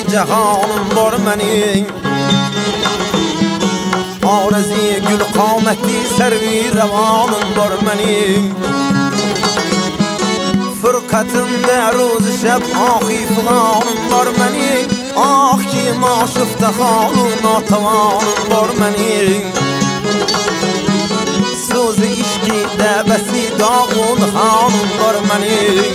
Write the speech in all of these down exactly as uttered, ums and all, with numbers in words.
cahanım var mening. Arezi gül qametli servi revanım var mening. Fırkatımda roz şeb ahi fılanım var mening. Ah ki maşufta halu natavanım var mening. Söz işki debesi dağın hanım var mening.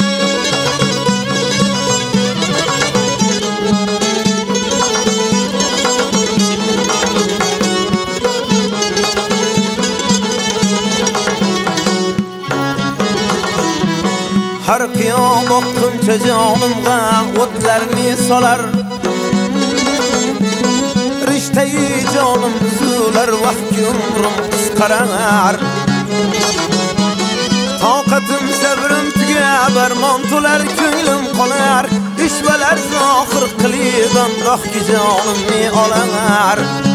Her kıyamet kımça canımga otlarını salar. Rişteyi canım üzüler vahki ömrüm kıskarar. Taqatım sabrim tüger mantular könglim qolar. İşveler zahir qilidan dahki canımni alar.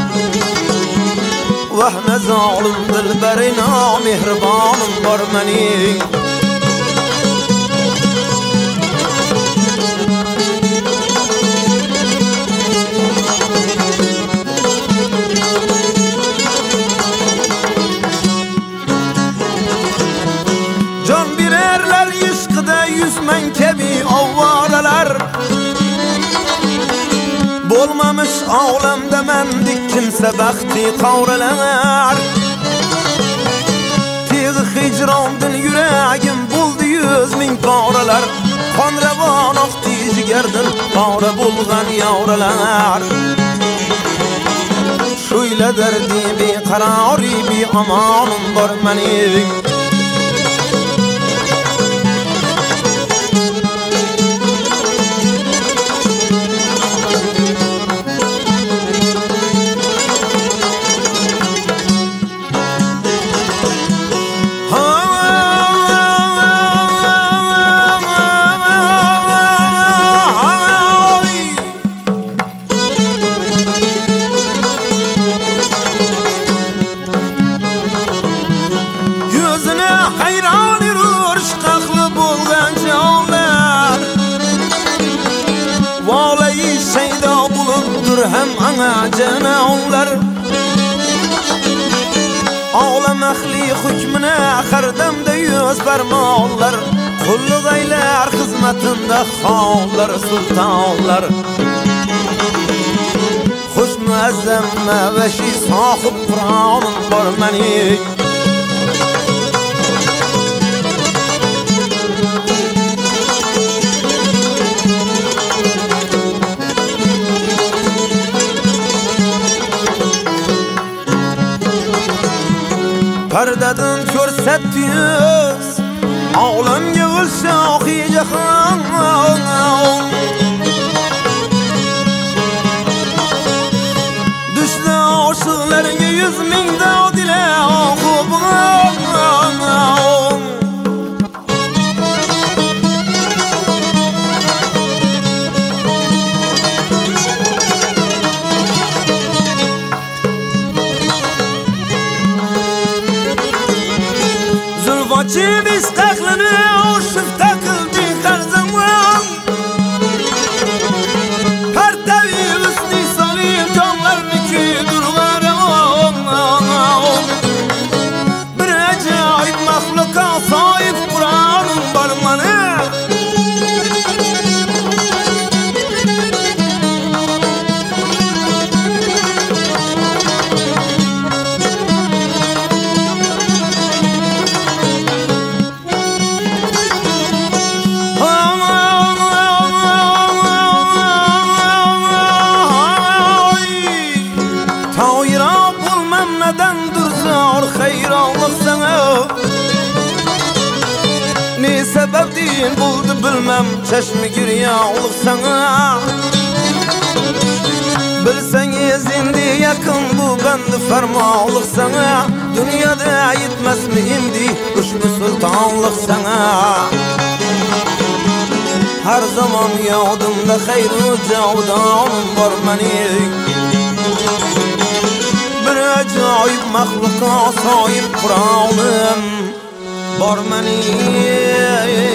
Vahne zalim dilberina mehribanım var mening. Yüzmen kebi avvaralar. Bolmamış ağlamda mendik kimse baxti qavralar. Tiğ hicrandın yüreğim buldu yüz min qavralar. Qon revan aqti jigerdan qavra bulgan yavralar. Şöyle derdi bir qarari bir amanım var mening. Hem ana canavlar Ağlam ahli hükmüne Hardamda yüz barmoqlar. Qulluq aylar xizmatında xonlar sultonlar. Xush muazzam mavashi sohib Qur'onim bor mening. Pardadan ko'rsatdi yuz Olamga ulshoqi jahon. Düşdü oshiqlarga yuz ming dodila o'qib. Zulvaçim istaklını oşuf takıldı her zaman. Her tabi üstü salim camlarını ki durlarım. Bir acayip mahluka sahip Kur'an'ın barmanı. Ne sebeptin buldu bilmem çeşmi giryağlık sana. Bilseniz indi yakın bu bendi fermalık sana. Dünyada yetmez mi indi ushbu sultanlık sana. Her zaman yodimda hayru javdonim bor mening. Bir acayip mahluka sahip Qur'onim bor mening.